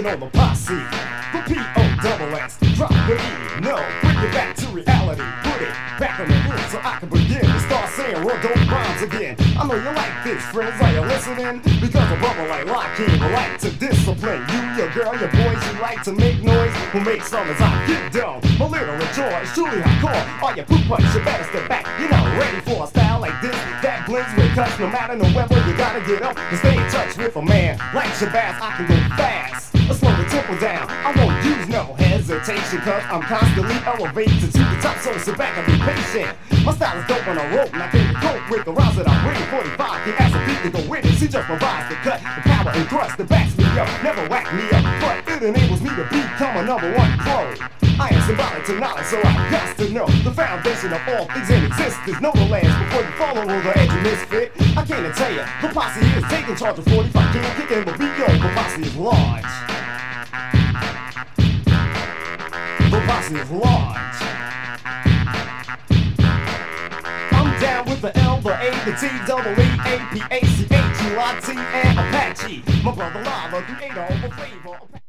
Bringing on the posse, the P-O-double-S. Drop the E, no, bring it back to reality. Put it back on the hood so I can begin to start saying real dope rhymes again. I know you like this, friends, are you listening? Because a brother like Rakim will like to discipline you, your girl, your boys, you like to make noise. Who makes some as I get down. My little joy is truly hardcore. All you poop punch, you better step back. You're not ready for a style like this that blends with cuts. No matter the weather, you gotta get up and stay in touch with a man like Shabazz. I can go fast, slow the tempo down. I won't use no hesitation, cause I'm constantly elevated to the top. So sit back and be patient. My style is dope on a rope, and I can't cope with the rounds that I'm bringing. 45, he has a beat to go with it. She just provides the cut, the power and thrust that backs me up. Never whack me up, but it enables me to become a #1 pro. I am symbolic to knowledge, so I got to know the foundation of all things in existence. Know the lands before you follow on the edge of misfit. I can't tell you, the posse is taking charge of 45. Can't kick in the beat, yo, the posse is large. The posse is large. I'm down with the L, the A, the T, double E, A, P, A, C, H, U, I, T, and Apache. My brother Lava, creator of a flavor.